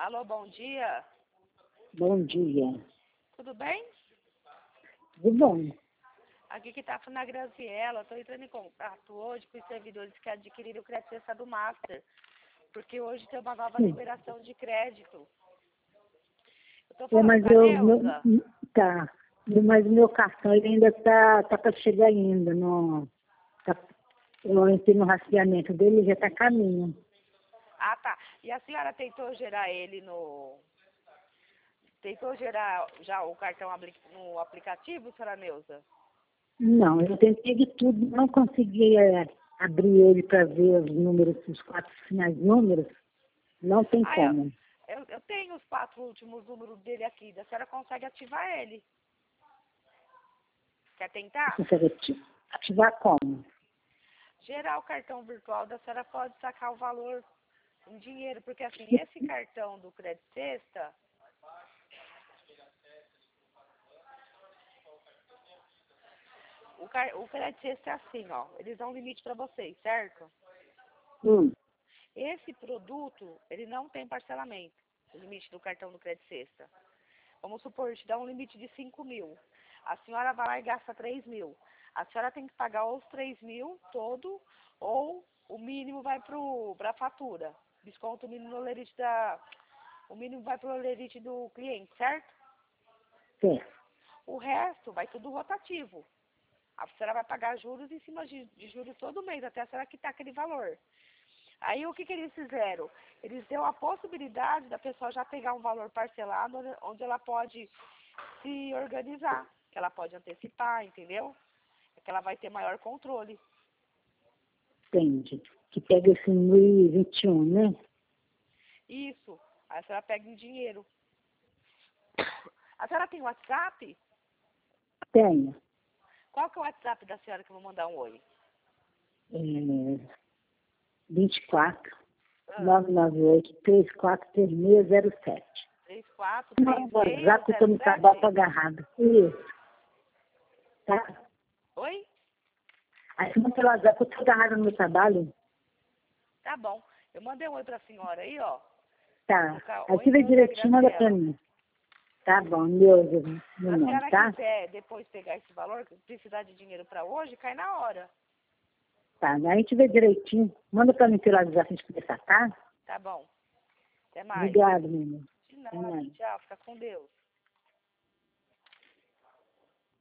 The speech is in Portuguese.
Alô, bom dia. Bom dia. Tudo bem? Tudo bom? Aqui que tá falando a Graziela. Estou entrando em contato hoje com os servidores que adquiriram o crédito extra do Master. Porque hoje tem uma nova liberação de crédito. Eu tô falando Mas com a Neuza. tá. Mas o meu cartão ele ainda tá para chegar ainda. Eu entrei no rastreamento dele, já tá a caminho. Ah, tá. E a senhora tentou gerar ele no... Tentou gerar já o cartão no aplicativo, senhora Neuza? Não, eu tentei de tudo, não consegui abrir ele para ver os números, os 4 finais números. Não tem como. Eu tenho os 4 últimos números dele aqui. A senhora consegue ativar ele? Quer tentar? Consegue ativar como? Gerar o cartão virtual da senhora pode sacar o valor em dinheiro, porque assim, esse cartão do Crédito Sexta, o Crédito Sexta é assim, ó, eles dão um limite para vocês, certo? Esse produto, ele não tem parcelamento, o limite do cartão do Crédito Sexta. Vamos supor, te dá um limite de 5.000. A senhora vai lá e gasta 3.000. A senhora tem que pagar os 3.000 todo, ou o mínimo vai para a fatura. Desconto o mínimo no lerite o mínimo vai para o lerite do cliente, certo? Certo. O resto vai tudo rotativo. A senhora vai pagar juros em cima de juros todo mês, até a senhora quitar aquele valor. Aí o que eles fizeram? Eles deu a possibilidade da pessoa já pegar um valor parcelado, onde ela pode se organizar, que ela pode antecipar, entendeu? É que ela vai ter maior controle. Entendi. Que pega esse 2021, né? Isso. Aí a senhora pega em dinheiro. A senhora tem WhatsApp? Tenho. Qual que é o WhatsApp da senhora que eu vou mandar um oi? 24 998 343607. 343607. WhatsApp que eu tô no trabalho agarrado. Isso. Tá? Oi? Aí você não pelo WhatsApp, eu tô agarrado no meu trabalho. Tá bom. Eu mandei um oi pra senhora aí, ó. Tá. Aí você vê direitinho, manda pra mim. Tá bom, Neuza, meu Se a nome, senhora tá? quiser depois pegar esse valor, precisar de dinheiro pra hoje, cai na hora. Tá, aí a gente vê direitinho. Manda pra mim pelo WhatsApp a gente conversar, tá? Tá bom. Até mais. Obrigado, menino. De nada. Tchau. Fica com Deus.